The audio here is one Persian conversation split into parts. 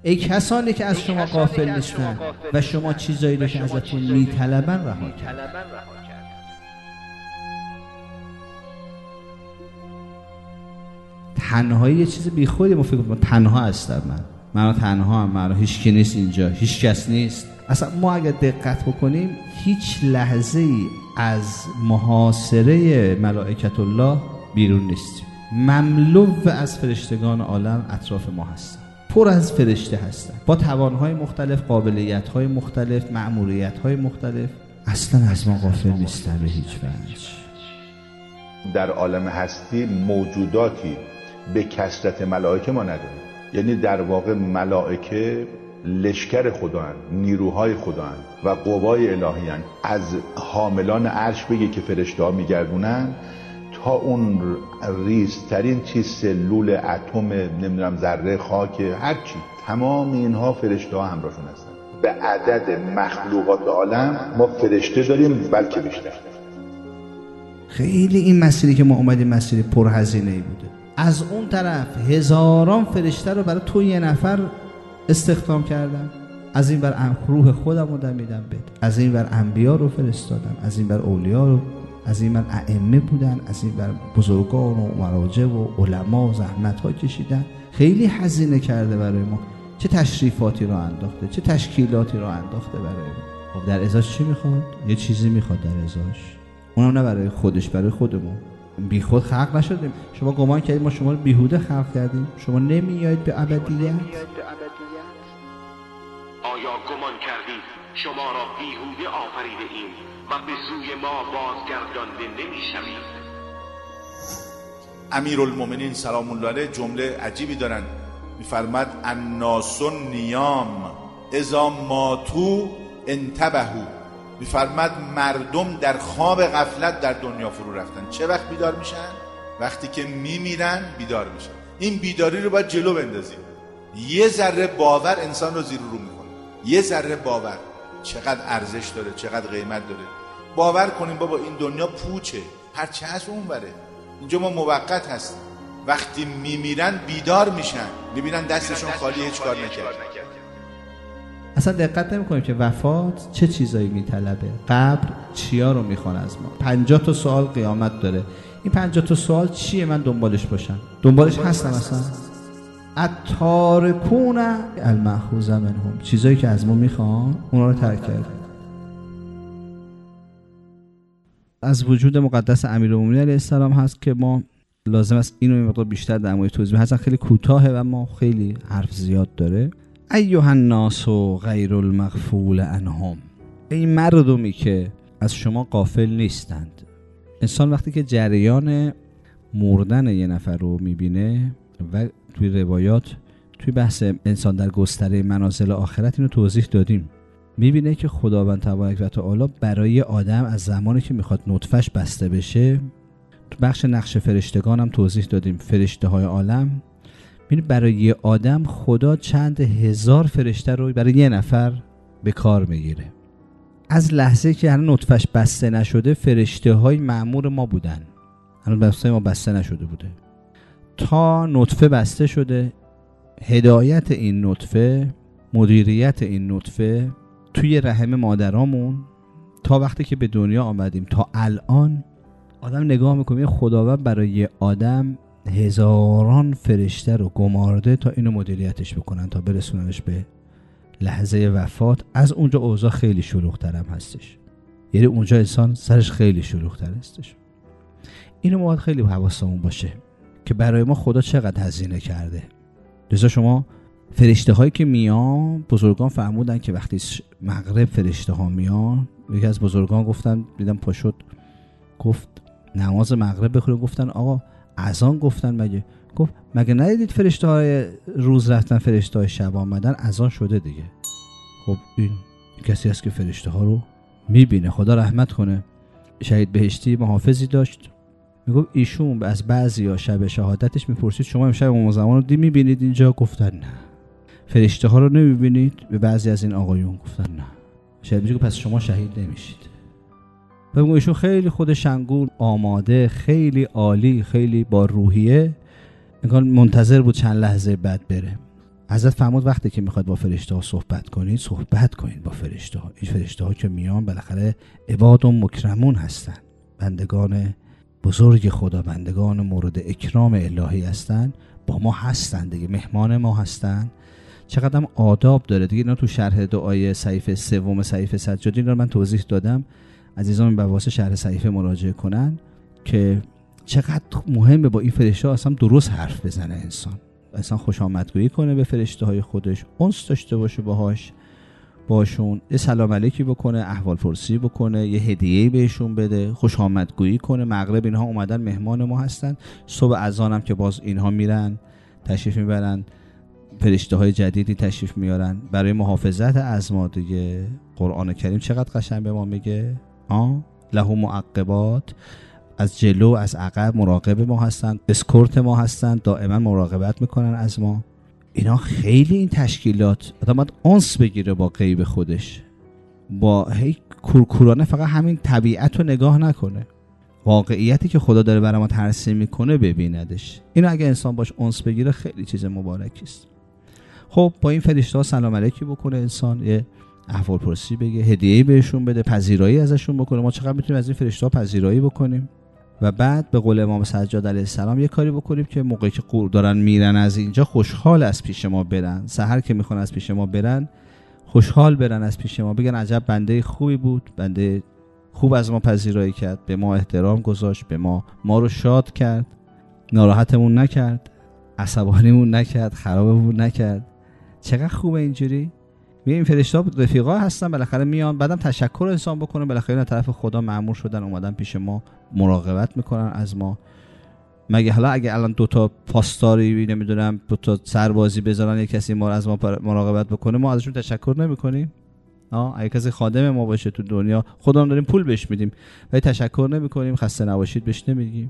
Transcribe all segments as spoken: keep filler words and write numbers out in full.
ای کسانی که از شما غافل نیستند و شما چیزایی رو که ازتون میطلبن رها کرد. تنهایی یه چیز بیخودی، ما فکر کنیم تنها هستم، من من تنها هم، من هیچ کی نیست اینجا، هیچ کس نیست. اصلا ما اگر دقت بکنیم هیچ لحظه ای از محاصره ملائکت الله بیرون نیستیم. مملو از فرشتگان عالم اطراف ما هستن، پر از فرشته هستن با توانهای مختلف، قابلیت‌های مختلف، مأموریت‌های مختلف. اصلا از ما غافل نیستن به هیچ وجه. در عالم هستی موجوداتی به کثرت ملائکه ما نداریم. یعنی در واقع ملائکه لشکر خدااند، نیروهای خدااند و قوای الهیاند. از حاملان عرش بگه که فرشته‌ها میگردونن تا اون ریزترین چیز، سلول، اتم، نمیدونم ذره، خاک، هر چی، تمام اینها فرشته‌ها همراهشون هستن. به عدد مخلوقات عالم ما فرشته داریم، بلکه بیشتر. خیلی این مسیری که ما اومدیم مسیری پرهزینه‌ای بوده. از اون طرف هزاران فرشته رو برای تو یه نفر استخدام کردم. از این بر روح خودم رو دمیدم بده، از این بر انبیا رو فرستادم، از این بر اولیا رو، از این بر ائمه بودن، از این بر بزرگان و مراجع و علما و زحمت ها کشیدن. خیلی هزینه کرده برای ما. چه تشریفاتی رو انداخته، چه تشکیلاتی رو انداخته برای ما. خب در ازاش چی میخواد؟ یه چیزی میخواد در ازاش، اونم نه برای خودش، برای خودمون. بی خود خلق نشدیم. شما گمان کردید ما شما رو بیهوده خلق کردیم؟ شما نمیایید به ابدیت؟ آیا گمان کردید شما را بیهوده آفریده ایم و به سوی ما بازگردانده نمیشوید؟ امیرالمومنین سلام الله علیه جمله عجیبی دارن، میفرماد الناس نیام اذا ماتوا انتبهوا. میفرماد مردم در خواب غفلت در دنیا فرو رفتن. چه وقت بیدار میشن؟ وقتی که میمیرن بیدار میشن. این بیداری رو باید جلو بندازیم. یه ذره باور انسان رو زیر رو میکنه. یه ذره باور چقدر ارزش داره، چقدر قیمت داره. باور کنیم بابا این دنیا پوچه، هر چه هست اون بره، اینجا ما موقت هستیم. وقتی میمیرن بیدار میشن، میبینن دستشون خالی، هیچ کار نکرد. اصلا دقت نمی‌کنیم که وفات چه چیزایی میطلبه، قبر چیا رو میخواد از ما. پنجاه تا سوال قیامت داره. این پنجاه تا سوال چیه من دنبالش باشم؟ دنبالش هستم اصلا؟ التارکون المأخوذ منهم، چیزایی که از ما میخوان اونا رو ترک کردیم. از وجود مقدس امیرالمومنین علیه السلام هست که ما لازم است اینو یه مقدار بیشتر در مورد توضیح بدیم. هستن خیلی کوتاهه و ما خیلی حرف زیاد داره. ایها الناس غیر المغفول عنهم، این مردمی که از شما غافل نیستند. انسان وقتی که جریان مردن یه نفر رو میبینه و توی روایات توی بحث انسان در گستره منازل آخرت اینو توضیح دادیم، میبینه که خداوند تبارک و تعالی برای آدم از زمانی که میخواد نطفهش بسته بشه، تو بخش نقش فرشتگان هم توضیح دادیم، فرشته های عالم، میبینه برای یه آدم خدا چند هزار فرشته رو برای یه نفر به کار میگیره. از لحظه که هنوز نطفهش بسته نشده فرشته های مأمور ما بودن، هنوز بسته ما بسته نشده بوده، تا نطفه بسته شده، هدایت این نطفه، مدیریت این نطفه توی رحم مادرامون تا وقتی که به دنیا آمدیم تا الان. آدم نگاه میکنه خداوند برای آدم هزاران فرشته رو گمارده تا اینو مدیریتش بکنن تا برسوننش به لحظه وفات. از اونجا اوضاع خیلی شلوغ‌تر هم هستش، یعنی اونجا انسان سرش خیلی شلوغ‌تر هستش. اینو باید خیلی حواسمون باشه که برای ما خدا چقدر هزینه کرده. لذا شما فرشته هایی که میان، بزرگان فرمودن که وقتی مغرب فرشته ها میان، یکی از بزرگان گفتن، دیدم پاشد گفت نماز مغرب بخوریم. گفتن آقا اذان گفتن مگه؟ گفت مگه ندیدید فرشته های روز رفتن فرشته های شب آمدن؟ اذان شده دیگه. خب این کسی هست که فرشته ها رو میبینه. خدا رحمت کنه. شهید بهشتی محافظی داشت، میگفت ایشون از بعضیا شب شهادتش میپرسید شما امشب امام زمان رو دی میبینید اینجا؟ گفتن نه. فرشته ها رو نمیبینید؟ به بعضی از این آقایون گفتن نه. شهید میگه پس شما شهید نمیشید. بگم ایشون خیلی خود شنگول، آماده، خیلی عالی، خیلی با روحیه، انگار منتظر بود چند لحظه بعد بره. حضرت فرمود وقتی که میخواد با فرشته ها صحبت کنید صحبت کنید با فرشته ها. این فرشته ها که میان بالاخره عباد و مکرمون هستن، بندگان بزرگ خدا، بندگان مورد اکرام الهی هستن، با ما هستن دیگه، مهمان ما هستن. چقدر هم آداب داره دیگه. اینا تو شرح دعای صحیفه سوم صحیفه سجادی رو من توضیح دادم. عزیزان به واسه شرح صحیفه مراجعه کنن که چقدر مهمه با این فرشته ها اصلا درست حرف بزنه انسان. انسان خوش آمدگویی کنه به فرشته های خودش، انس داشته باشه باهاش، باشون یه سلام علیکی بکنه، احوال پرسی بکنه، یه هدیه‌ای بهشون بده، خوش آمدگویی کنه. مغرب اینها اومدن مهمان ما هستن، صبح اذان هم که باز اینها میرن تشریف میبرن، فرشته های جدیدی تشریف میارن برای محافظت از ما دیگه. قرآن کریم چقدر قشنگ به ما میگه آه له معقبات، از جلو از عقب مراقب ما هستن، اسکورت ما هستن، دائما مراقبت میکنن از ما. اینا خیلی این تشکیلات آدم باید انس بگیره با غیب خودش، با هی کورکورانه فقط همین طبیعت رو نگاه نکنه، واقعیتی که خدا داره برای ما ترسیم میکنه ببیندش. اینو اگه انسان باش انس بگیره خیلی چیز مبارکی است. خب با این فرشته ها سلام علیکی بکنه انسان، یه احوال پرسی بگه، هدیه‌ای بهشون بده، پذیرایی ازشون بکنه. ما چقدر میتونیم از این فرشته ها پذیرایی بکنیم و بعد به قول امام سجاد علیه السلام یه کاری بکنیم که موقعی که قور دارن میرن از اینجا خوشحال از پیش ما برن. سحر که میخوان از پیش ما برن خوشحال برن از پیش ما، بگن عجب بنده خوبی بود، بنده خوب از ما پذیرایی کرد، به ما احترام گذاشت، به ما ما رو شاد کرد، ناراحتمون نکرد، عصبانیمون نکرد، خرابمون نکرد. چقدر خوبه اینجوری. این فرشته ها رفیقا هستن، بالاخره میان بعدم تشکر انسان بکنه، بالاخره از طرف خدا مأمور شدن اومدن پیش ما مراقبت میکنن از ما. مگه حالا اگه الان دو تا پاسداری نمیدونم دو تا سربازی بذارن یک کسی ما از ما مراقبت بکنه ما ازشون تشکر نمیکنیم؟ اه اگه کسی خادم ما باشه تو دنیا خودمون داریم پول بهش میدیم ولی تشکر نمیکنیم، خسته نباشید بهش نمیگیم.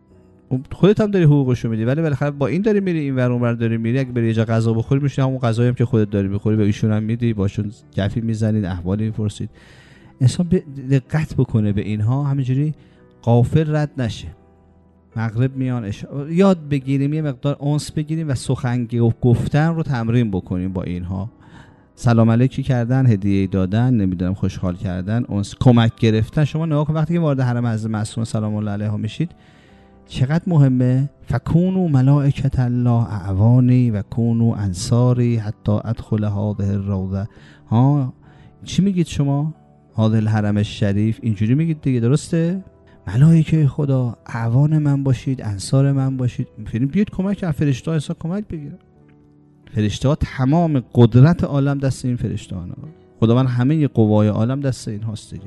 خودت هم داری حقوقشو میدی ولی بالاخره با این داری میری این ور اون ور داری میری، اگه بری یه جا غذا بخوری میشه همون غذایی هم که خودت داری میخوری به ایشون هم میدی، باشون گپی میزنید، احوالی میپرسید. انسان دقت بکنه به اینها، همینجوری غافل رد نشه. مغرب میان اش... یاد بگیریم، یه مقدار انس بگیریم و سخن گفتن رو تمرین بکنیم با اینها. سلام علیکی کردن، هدیه دادن، نمیدونم خوشحال کردن، انس کمک گرفتن. شما نگاه کن وقتی که وارد حرم حضرت معصومه سلام الله علیها میشید چقدر مهمه. فکونوا ملائکة الله اعوانی و کونوا انصاری حتی ادخل هذه الروضه. ها چی میگید شما؟ هذا الحرم الشریف، اینجوری میگید دیگه، درسته؟ ملائکه خدا اعوان من باشید، انصار من باشید. میگیم بیاید کمک از فرشته ها حساب کمک بگیرن. فرشته ها تمام قدرت عالم دست این فرشته ها، خداوند همه قوای عالم دست این هاست دیگه.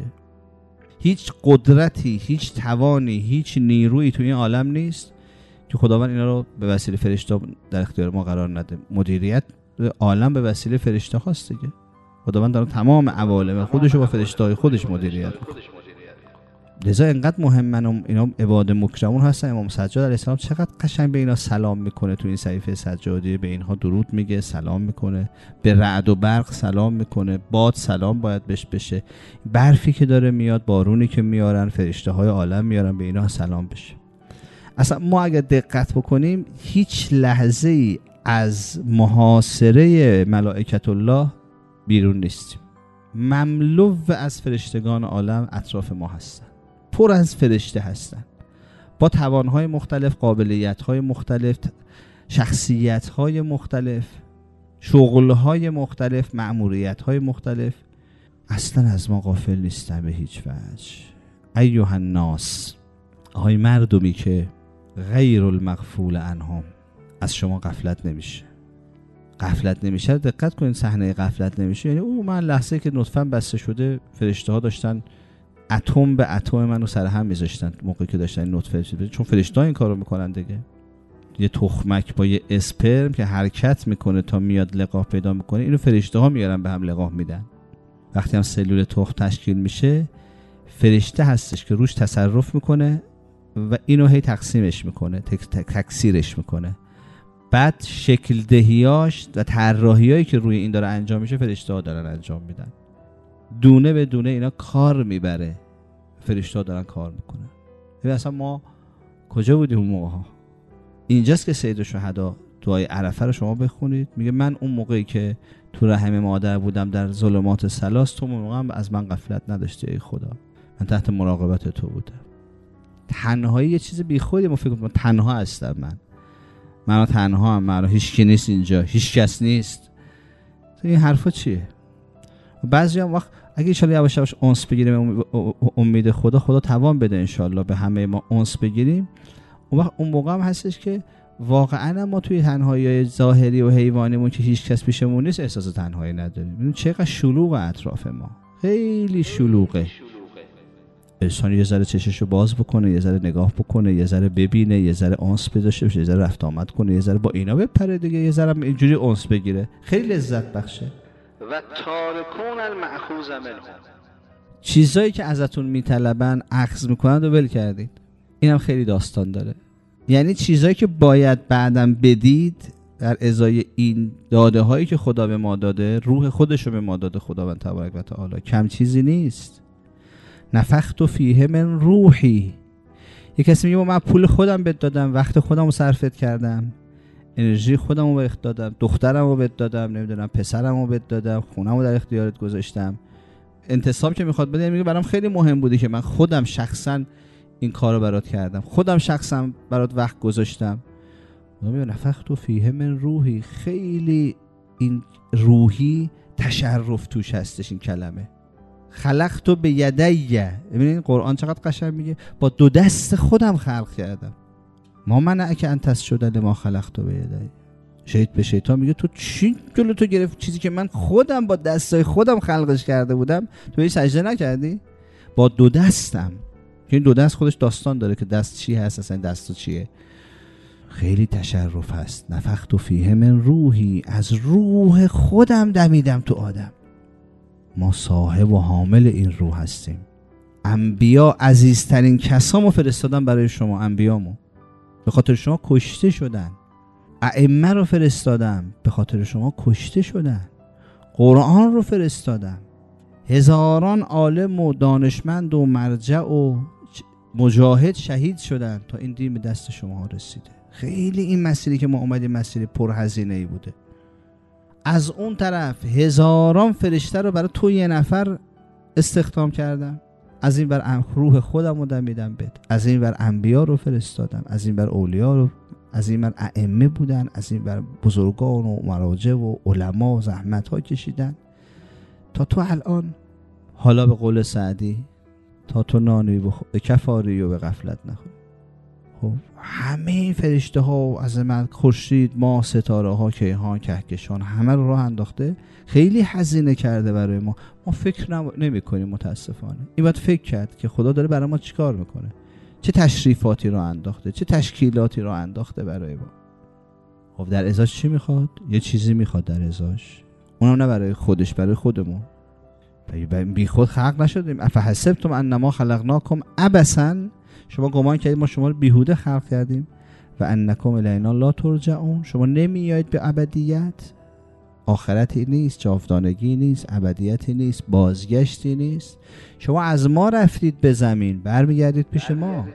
هیچ قدرتی، هیچ توانی، هیچ نیرویی تو این عالم نیست که خداوند اینا رو به وسیله فرشته در اختیار ما قرار نده. مدیریت عالم به وسیله فرشته هاست دیگه. خداوند داره تمام عوالم خودش رو با فرشته های خودش مدیریت میکنه. لذا اینقدر مهمن اینا عباد مکرمون هستن. امام سجاد علیه السلام چقدر قشنگ به اینا سلام میکنه تو این صحیفه سجادی، به اینها درود میگه، سلام میکنه، به رعد و برق سلام میکنه، باد سلام باید بهش بشه، برفی که داره میاد، بارونی که میارن، فرشته های عالم میارن، به اینا سلام بشه. اصلا ما اگر دقت بکنیم هیچ لحظه ای از محاصره ملائکت الله بیرون نیستیم. مملو از فرشتگان عالم اطراف ما هستن، پر از فرشته هستن با توانهای مختلف، قابلیتهای مختلف، شخصیتهای مختلف، شغلهای مختلف، مأموریتهای مختلف. اصلا از ما غافل نیستن به هیچ وجه. ایها الناس، آهای مردمی که غیر المغفول عنهم، از شما غفلت نمیشه. غفلت نمیشه، دقت کنید صحنه غفلت نمیشه یعنی او من لحظه که نطفه‌ام بسته شده فرشته ها داشتن اتم به اتم منو سر هم میذاشتن موقعی که داشتن نطفه شده، چون فرشته ها این کارو میکنن دیگه. یه تخمک با یه اسپرم که حرکت میکنه تا میاد لقاح پیدا میکنه، اینو فرشته ها میارن به هم لقاح میدن. وقتی هم سلول تخم تشکیل میشه فرشته هستش که روش تصرف میکنه و اینو هی تقسیمش میکنه، تکثیرش میکنه. بعد شکل دهیاش و طراحیایی که روی این داره انجام میشه فرشته ها دارن انجام میدن. دونه به دونه اینا کار میبره، فرشته ها دارن کار میکنن. ببین اصلا ما کجا بودیم اون موقع ها؟ اینجاست که سید الشهدا دعای عرفه رو شما بخونید، میگه من اون موقعی که تو رحم مادر بودم در ظلمات ثلاث، تو اون موقع از من غفلت نداشتی ای خدا، من تحت مراقبت تو بودم. تنهایی یه چیز بیخودی، ما فکر کنیم تنها هستم، من من تنها هم، من هیچ کی نیست اینجا، هیچ کس نیست. این حرفا چیه؟ بعضی هم وقت اگه ان شاء الله یواش یواش اونس بگیریم، امید خدا خدا توان بده ان شاء الله به همه ما اونس بگیریم، اون وقت اون موقع هم هستش که واقعا ما توی تنهایی ظاهری و حیوانیمون که هیچ کس پیشمون نیست احساس تنهایی نداریم. ببین چقدر شلوغ اطراف ما، خیلی شلوغه. انسان یه ذره چششو باز بکنه، یه ذره نگاه بکنه، یه ذره ببینه، یه ذره اونس داشته باشه، یه ذره رفت آمد کنه، یه ذره با اینا بپره دیگه، یه ذره اینجوری اونس بگیره، خیلی لذت بخشه. و تارکون المأخوذ منهم، چیزایی که ازتون میطلبن اخذ میکنن و ول کردید. اینم خیلی داستان داره. یعنی چیزایی که باید بعدم بدید در ازای این داده هایی که خدا به ما داده، روح خودش رو به ما داده خداوند تبارک و تعالی، کم چیزی نیست. نفخت فیه من روحی. یه کسی میگه من پول خودم بهت دادم، وقت خودم رو صرفت کردم، انرژی خودم رو بهت دادم، دخترم رو بهت دادم، نمیدونم پسرم رو بهت دادم، خونم رو در اختیارت گذاشتم. انتصاب که میخواد بده میگه برام خیلی مهم بودی که من خودم شخصا این کارو برات کردم، خودم شخصا برات وقت گذاشتم. میگه نفخت فیه من روحی. خیلی این روحی تشرف توش هستش این کلمه. خلقت به یدیه. ببینید قرآن چقدر قشنگ میگه با دو دست خودم خلق کردم. ما منعک ان تسجد لما خلقت به یدیه. شهید به شیطان میگه تو چی جلو تو گرفت چیزی که من خودم با دستای خودم خلقش کرده بودم، تو این سجده نکردی؟ با دو دستم. که این دو دست خودش داستان داره که دست چی هست، اصلا دست چیه. خیلی تشرف هست. نفخت فیه من روحی. از روح خودم دمیدم تو آدم. ما صاحب و حامل این روح هستیم. انبیا عزیزترین کسامو فرستادن برای شما. انبیامو به خاطر شما کشته شدن. ائمه رو فرستادم به خاطر شما کشته شدن. قرآن رو فرستادم. هزاران عالم و دانشمند و مرجع و مجاهد شهید شدن تا این دین به دست شما رسیده. خیلی این مسیری که ما اومدیم مسیری پرهزینه‌ای بوده. از اون طرف هزاران فرشته رو برای تو یه نفر استخدام کردم. از این بر روح خودم رو دمیدم بهت. از این بر انبیا رو فرستادم. از این بر اولیا رو، از این بر ائمه بودن، از این بر بزرگان و مراجع و علما و زحمت ها کشیدن تا تو الان، حالا به قول سعدی، تا تو نانی به کفاری و به غفلت نخوری. خب همه این فرشته ها و عظمت، خورشید، ماه، ستاره ها، کیهان، کهکشان، همه رو راه انداخته. خیلی هزینه کرده برای ما. ما فکر نمی کنیم متاسفانه. این باید فکر کرد که خدا داره برای ما چیکار میکنه، چه تشریفاتی رو انداخته، چه تشکیلاتی رو انداخته برای ما. خب در ازاش چی میخواد؟ یه چیزی میخواد در ازاش، اونم نه برای خودش، برای خودمون. بی خود خلق نشدیم. افحسبتم انما خلقناکم عبثا. شما گمان کردید ما شما رو بیهوده خلق کردیم. و انکم الینا لا ترجعون. شما نمیایید به ابدیت. آخرتی نیست، جاودانگی نیست، ابدیتی نیست، بازگشتی نیست. شما از ما رفتید به زمین، برمیگردید پیش ما.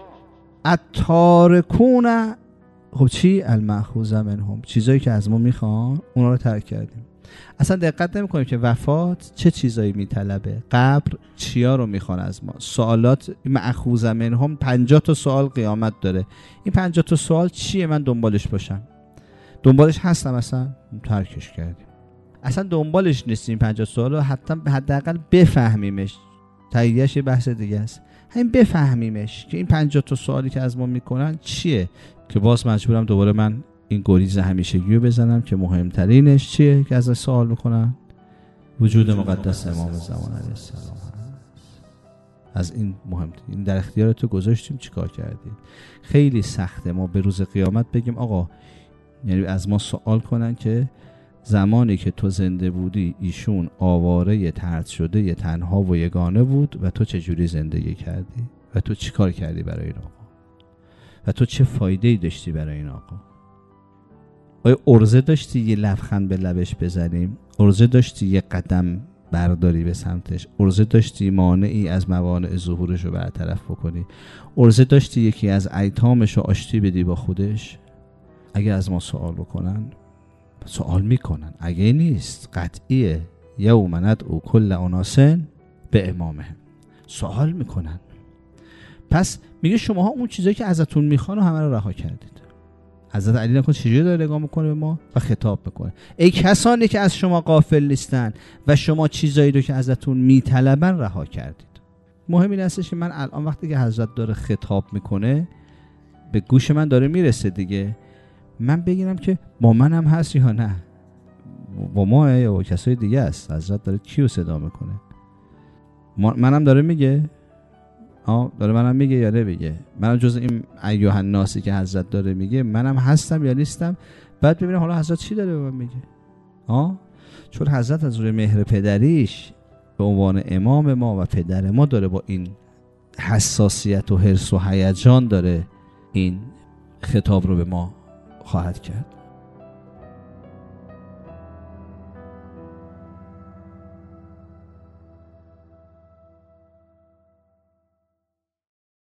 التارکون. خب چی؟ المأخوذ منهم. چیزایی که از ما میخوان اونا رو ترک کردیم. اصلا دقت نمی کنیم که وفات چه چیزایی میطلبه، قبر چیا رو میخوان از ما. سوالات مأخوذ منهم پنجاه تا سوال قیامت داره. این پنجاه تا سوال چیه من دنبالش باشم؟ دنبالش هستم اصلا؟ ترکش کردیم. اصلا دنبالش نیستیم. پنجاه سوال رو حتی حداقل بفهمیمش. تاییدش یه بحث دیگه است. همین بفهمیمش که این پنجاه تا سوالی که از ما میکنن چیه، که باز مجبورم دوباره من این گریز همیشگی رو بزنم که مهمترینش چیه که از سوال میکنن؟ وجود مقدس امام زمان علیه السلام. از این مهم، این در اختیار تو گذاشتیم، چیکار کردیم؟ خیلی سخته ما به روز قیامت بگیم آقا، یعنی از ما سوال کنن که زمانی که تو زنده بودی ایشون آواره، طرد شده، یه تنها و یگانه بود و تو چجوری زندگی کردی و تو چیکار کردی برای این آقا و تو چه فایده‌ای داشتی برای این آقا؟ آیا عرضه داشتی یه لبخند به لبش بزنیم؟ عرضه داشتی یه قدم برداری به سمتش؟ عرضه داشتی مانعی از موانع ظهورش رو برطرف بکنی؟ عرضه داشتی یکی از ایتامش رو آشتی بدی با خودش؟ اگه از ما سوال بکنن سوال میکنن، اگه نیست قطعیه یوم ندعو کل اناس به امامهم، سوال میکنن. پس میگه شماها اون چیزایی که ازتون میخوان و همه رو رها کردید. حضرت علی نکن چجوری داره نگاه میکنه به ما و خطاب میکنه؟ ای کسانی که از شما غافل نیستن و شما چیزایی رو که ازتون میطلبن رها کردید. مهم این هستش که من الان وقتی که حضرت داره خطاب میکنه به گوش من داره میرسه دیگه، من بگیرم که با من هم هست یا نه، با ما یا با کسای دیگه است. حضرت داره کیو صدا میکنه؟ منم داره میگه؟ آه داره منم میگه یا نه میگه؟ منم جز این ایها الناسی که حضرت داره میگه منم هستم یا نیستم؟ بعد ببینم حالا حضرت چی داره به من میگه. آه چون حضرت از روی مهر پدریش به عنوان امام ما و پدر ما داره با این حساسیت و حرص و هیجان داره این خطاب رو به ما خواهد کرد.